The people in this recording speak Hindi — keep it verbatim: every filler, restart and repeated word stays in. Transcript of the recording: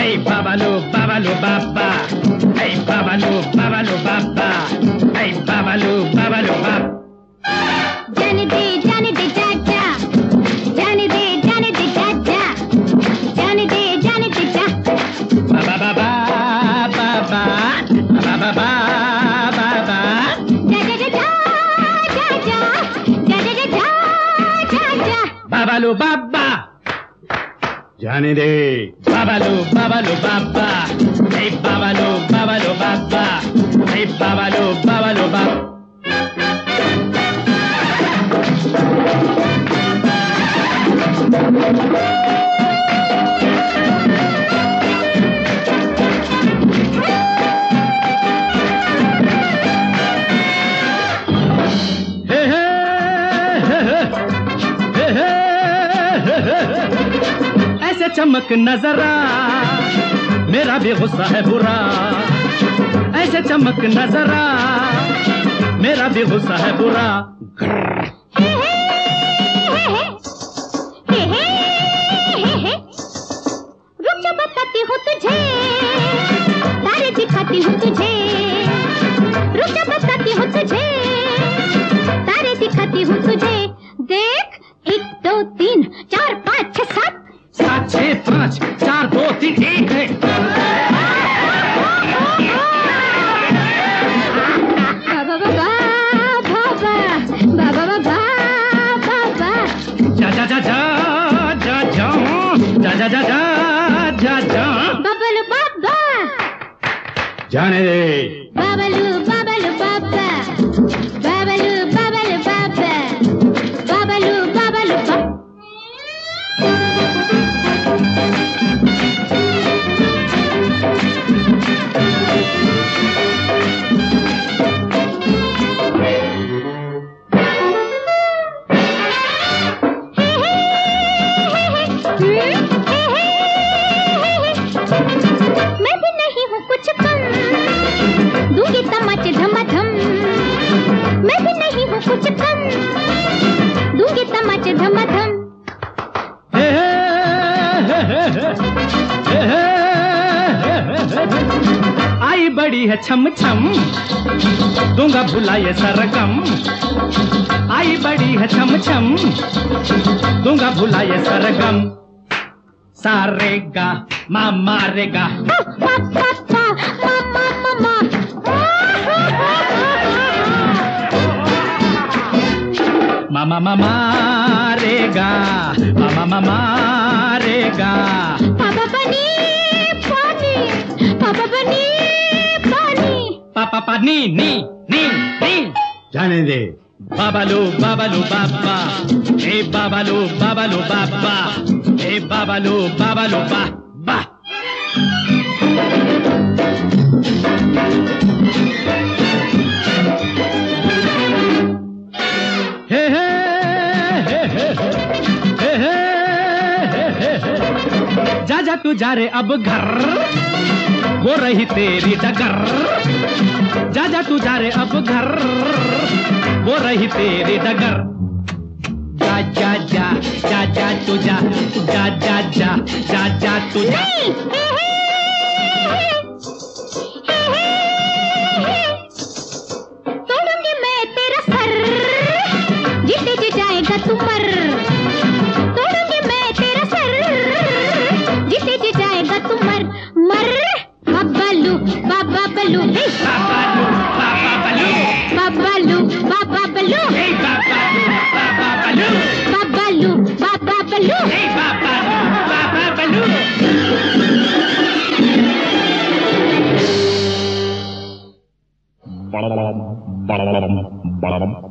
Hey babalu, babalu, baba. Hey babalu, babalu, baba. Hey babalu, babalu, baba. जाने दे, जाने दे चाचा, जाने दे, जाने दे चाचा, जाने दे, जाने दे चा. Baba baba baba, baba baba baba. जा जा जा जा जा जा जा जा जा जा जा. Babalu baba. जाने दे. Babalu, babalu, baba. Hey babalu, babalu, baba. Hey babalu, babalu, baba. ऐसे चमक नजरा मेरा भी गुस्सा है बुरा. ऐसे चमक नजरा मेरा भी गुस्सा है बुरा. रुक जा बताती हूँ तुझे, तारे दिखाती हूँ तुझे. रुक जा बताती हूँ तुझे, तारे दिखाती हूँ तुझे. देख एक दो तीन चार पाँच छह सात. सात छः पाँच चार दो तीन एक है. बाबा बाबा बाबा बाबा बाबा बाबा. जा जा जा जा जा जा जा जा जा जा जा जा. बबलू बाबा. जाने दे. बाबलू बाबलू बाबा, बाबलू बाबलू बाबा, बाबलू बाबलू बाबा. मैं भी नहीं हूँ कुछ कम, दूंगी तमाचे धमाधम. मैं भी नहीं हूँ कुछ कम, दूंगी तमाचे धमाधम. आई बड़ी है छम छम, दूंगा भुलाए सरगम. आई बड़ी है छम छम, दूंगा भुलाए सरगम. सारेगा माँ मारेगा. पापा पापा मामा मामा. मामा मामा मारेगा, मामा मामा मारेगा. पापा बनी पानी, पापा बनी पानी. पापा पानी नी नी नी. जाने दे. बाबालू बाबालू बाबा. हे बाबालू बाबालू बाबा. हे बाबालू बाबालू बा बा. हे हे हे हे हे हे हे. जा जा तू जा रे अब घर, वो रही तेरी डगर. जा जा तू जा रे अब घर, वो रही तेरी डगर. जा जा जा जा जा तू जा जा जा जा जा जा तू जा. तोड़ूंगी मैं तेरा सर, जीते जी जाएगा तू मर. तोड़ूंगी मैं तेरा सर, जीते जी जाएगा तू मर. मर बाबालू बाबा बलू. बाबालू बाबा बलू. बाबालू बाबा बलू. हे बाबालू बाबा बलू. बाबालू बाबा बलू. हे बाबालू बाबा बलू. Ba-da-ba-dum, ba-da-ba-dum, ba-da-bum.